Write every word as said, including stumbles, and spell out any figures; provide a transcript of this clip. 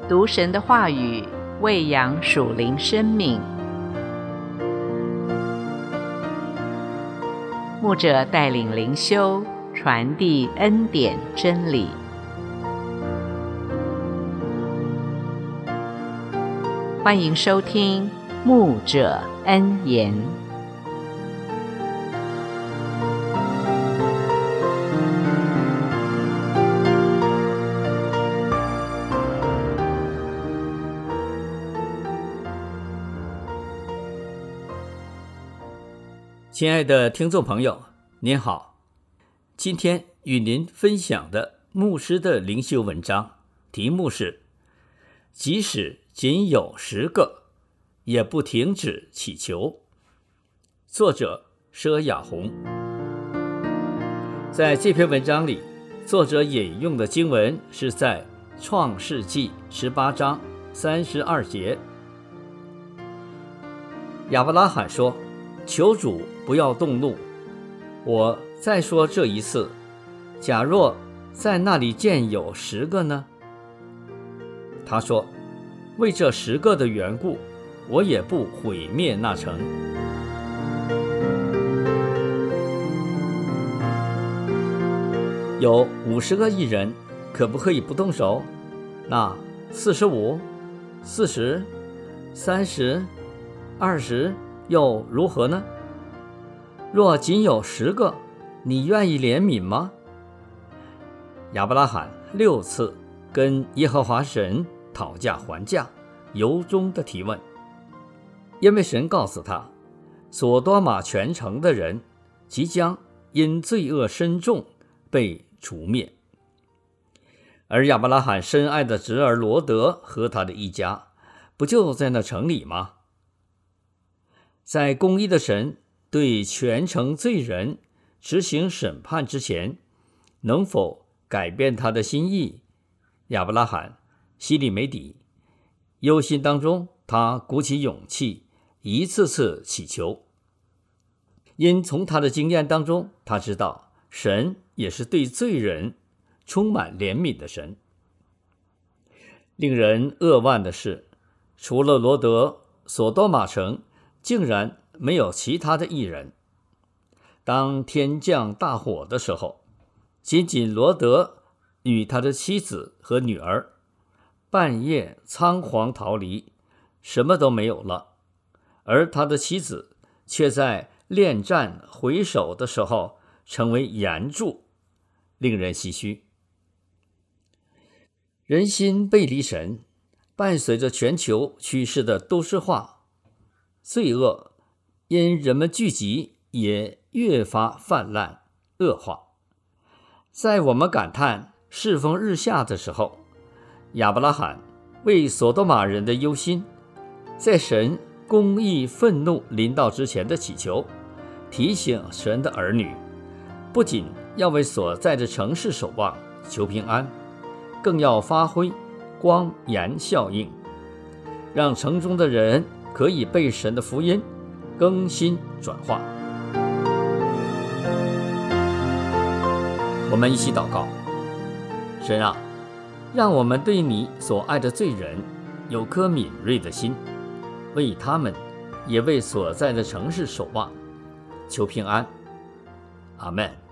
读神的话语，喂养属灵生命。牧者带领灵修，传递恩典真理。欢迎收听牧者恩言。 亲爱的听众朋友，您好，今天与您分享的牧师的灵修文章题目是即使仅有十个也不停止祈求，作者佘雅红。在这篇文章里，作者引用的经文是在创世纪十八章三十二节。亚伯拉罕说，求主不要动怒，我再说这一次，假若在那里见有十个呢？他说，为这十个的缘故，我也不毁灭那城。有五十个义人，可不可以不动手？那四十五、四十、三十、二十又如何呢？若仅有十个，你愿意怜悯吗？亚伯拉罕六次跟耶和华神讨价还价，由衷的提问，因为神告诉他，所多玛全城的人即将因罪恶深重被除灭。而亚伯拉罕深爱的侄儿罗德和他的一家，不就在那城里吗？在公义的神对全城罪人执行审判之前，能否改变他的心意？亚伯拉罕心里没底，忧心当中，他鼓起勇气，一次次祈求。因从他的经验当中，他知道神也是对罪人充满怜悯的神。令人扼腕的是，除了罗德，所多玛城竟然没有其他的义人。当天降大火的时候，仅仅罗德与他的妻子和女儿半夜仓皇逃离，什么都没有了，而他的妻子却在恋战回首的时候成为岩柱，令人唏嘘。人心背离神，伴随着全球趋势的都市化，罪恶因人们聚集也越发泛滥恶化。在我们感叹世风日下的时候，亚伯拉罕为所多玛人的忧心，在神公义愤怒临到之前的祈求，提醒神的儿女，不仅要为所在的城市守望求平安，更要发挥光盐效应，让城中的人可以被神的福音更新转化。我们一起祷告，神啊，让我们对你所爱的罪人有颗敏锐的心，为他们也为所在的城市守望求平安。阿们。